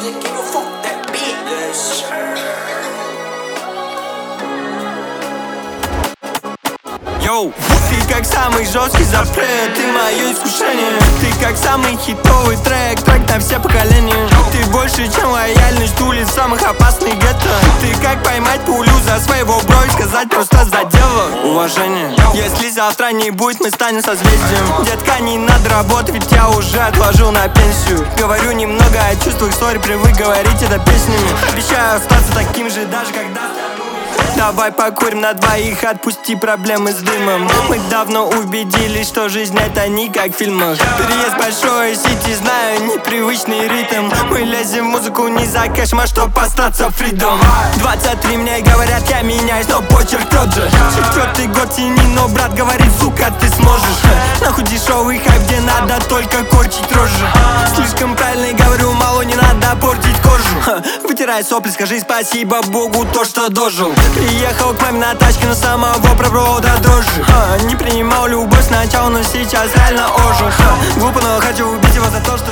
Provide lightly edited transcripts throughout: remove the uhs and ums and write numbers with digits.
Йоу, ты как самый жесткий запрет, ты мое искушение. Ты как самый хитовый трек, трек на все поколения. Ты больше, чем лояльность улиц самых опасных гетто. Ты как поймать пулю за своего бро и сказать просто за дело. Уважение. Если завтра не будет, мы станем созвездием. Детка, не надо работать, ведь я уже отложил на пенсию. Говорю немного о чувствах, сори, привык говорить это песнями. Обещаю остаться таким же, даже когда... Давай покурим на двоих, отпусти проблемы с дымом. Мы давно убедились, что жизнь это не как в фильмах. Переезд большой сити, знаю непривычный ритм. Мы лезем в музыку не за кэшем, а чтоб остаться фридом. 23 мне говорят, я меняюсь, но почерк тот же. 4-й год тяни, но брат говорит, сука, ты сможешь. Нахуй дешевый хайп, где надо только корчить рожи. Слишком правильно говорю, мало не надо портить кожу. Вытирай сопли, скажи спасибо Богу, то, что дожил. Приехал к маме на тачке, но самого провода дрожжи. Не принимал любовь сначала, но сейчас реально ожил. Глупо, но хочу убить его за то, что...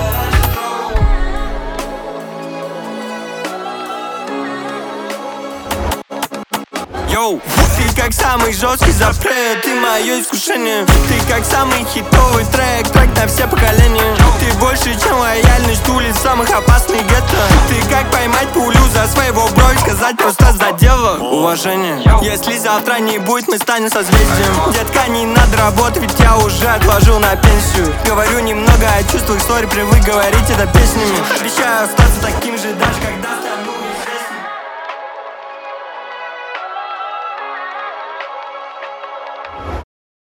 Йоу, ты как самый жесткий запрет, ты мое искушение. Ты как самый хитовый трек, трек на все поколения. Ты больше, чем лояльность улиц самых опасных гетто. Ты как поймать пулю за своего бро и сказать просто за дело. Уважение. Если завтра не будет, мы станем созвездием. Детка, не надо работать, ведь я уже отложил на пенсию. Говорю немного о чувствах, сори, привык говорить это песнями. Обещаю остаться таким же, даже когда...